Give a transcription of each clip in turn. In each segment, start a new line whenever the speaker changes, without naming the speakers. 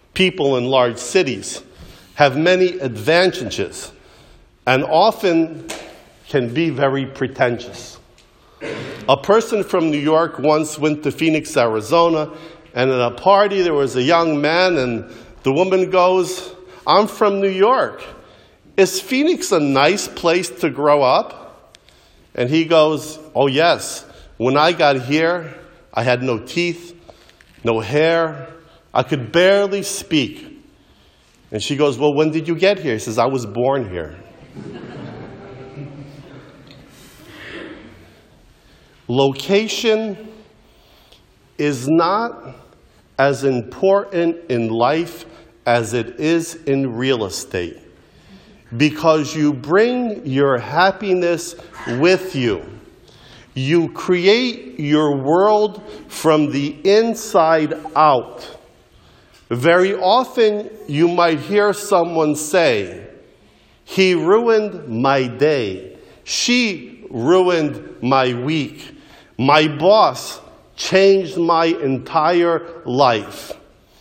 people in large cities have many advantages and often can be very pretentious. A person from New York once went to Phoenix, Arizona, and at a party there was a young man, and the woman goes, "I'm from New York. Is Phoenix a nice place to grow up?" And he goes, "Oh yes, when I got here, I had no teeth, no hair, I could barely speak." And she goes, "Well, when did you get here?" He says, "I was born here." Location is not as important in life as it is in real estate, because you bring your happiness with you. You create your world from the inside out. Very often you might hear someone say, "He ruined my day. She ruined my week. My boss changed my entire life."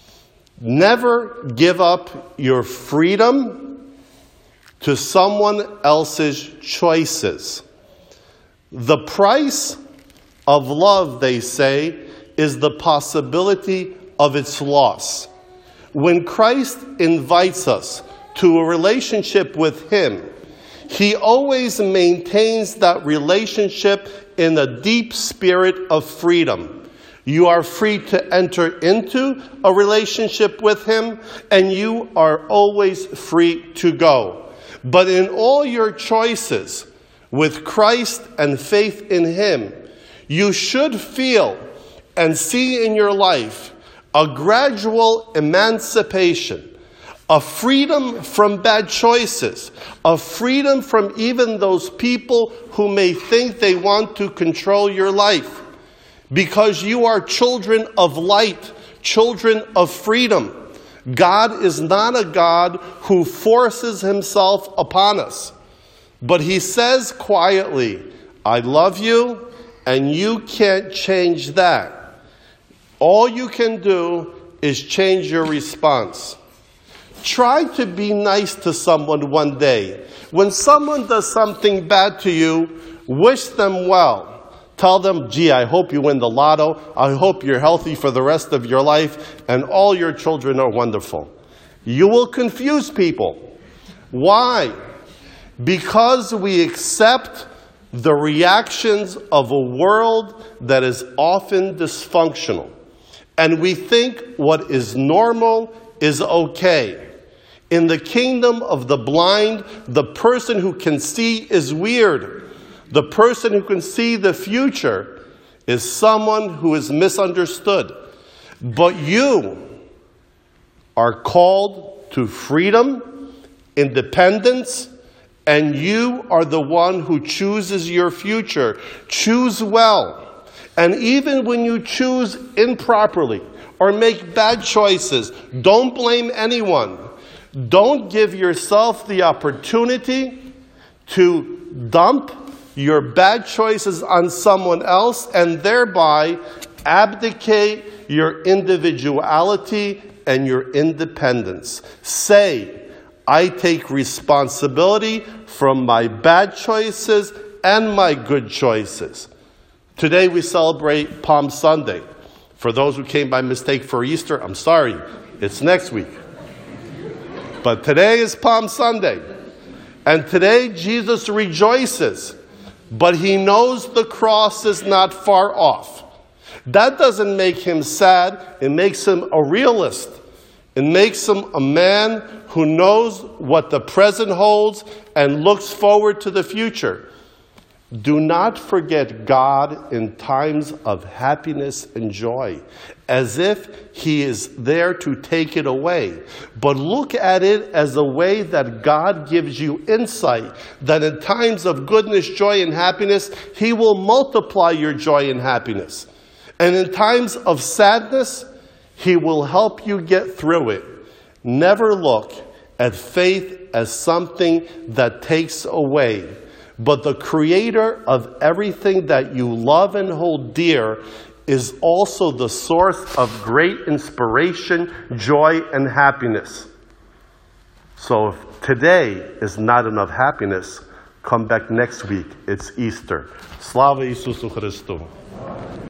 Never give up your freedom to someone else's choices. The price of love, they say, is the possibility of its loss. When Christ invites us to a relationship with Him, He always maintains that relationship in a deep spirit of freedom. You are free to enter into a relationship with Him, and you are always free to go. But in all your choices with Christ and faith in Him, you should feel and see in your life a gradual emancipation, a freedom from bad choices, a freedom from even those people who may think they want to control your life. Because you are children of light, children of freedom. God is not a God who forces Himself upon us. But He says quietly, "I love you, and you can't change that." All you can do is change your response. Try to be nice to someone one day. When someone does something bad to you, wish them well. Tell them, "Gee, I hope you win the lotto. I hope you're healthy for the rest of your life, and all your children are wonderful." You will confuse people. Why? Because we accept the reactions of a world that is often dysfunctional. And we think what is normal is okay. In the kingdom of the blind, the person who can see is weird. The person who can see the future is someone who is misunderstood. But you are called to freedom, independence, and you are the one who chooses your future. Choose well. And even when you choose improperly or make bad choices, don't blame anyone. Don't give yourself the opportunity to dump your bad choices on someone else and thereby abdicate your individuality and your independence. Say, "I take responsibility from my bad choices and my good choices." Today we celebrate Palm Sunday. For those who came by mistake for Easter, I'm sorry, it's next week. But today is Palm Sunday. And today Jesus rejoices, but He knows the cross is not far off. That doesn't make Him sad, it makes Him a realist. It makes Him a man who knows what the present holds and looks forward to the future. Do not forget God in times of happiness and joy, as if He is there to take it away. But look at it as a way that God gives you insight, that in times of goodness, joy, and happiness, He will multiply your joy and happiness. And in times of sadness, He will help you get through it. Never look at faith as something that takes away. But the Creator of everything that you love and hold dear is also the source of great inspiration, joy, and happiness. So if today is not enough happiness, come back next week. It's Easter. Slava Isusu Christu.